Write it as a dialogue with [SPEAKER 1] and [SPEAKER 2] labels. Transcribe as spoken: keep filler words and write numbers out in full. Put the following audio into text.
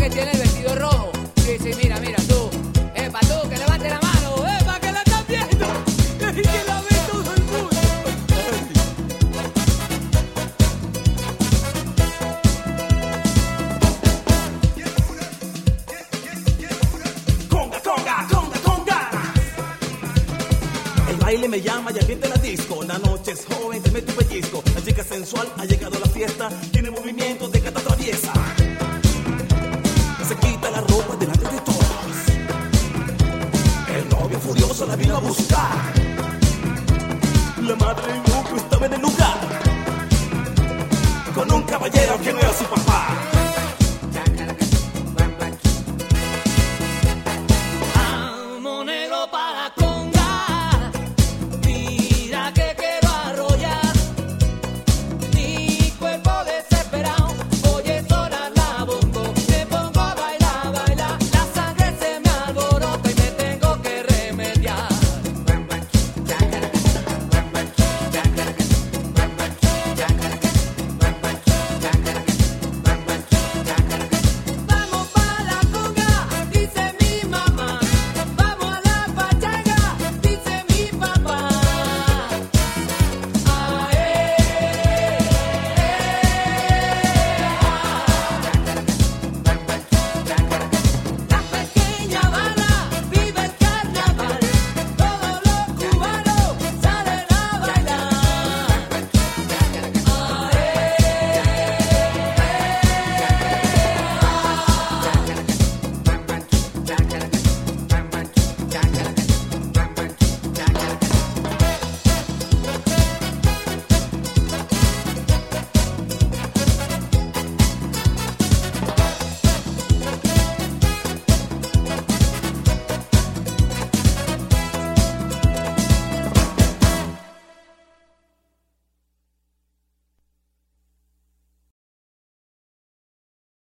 [SPEAKER 1] que tiene el vestido rojo. Sí, sí, mira, mira, tú. Epa, tú, que levante la mano. Epa, que la están viendo. Y que la ve todo el mundo.
[SPEAKER 2] Conga, conga, conga, conga. El baile me llama y ambiente la disco. La noche es joven, te mete un pellizco. La chica sensual ha llegado a la fiesta. Tiene movimiento de gata traviesa. Se quita la ropa delante de todos. El novio furioso la vino a buscar. La madre del novio estaba en el lugar con un caballero que no era su papá.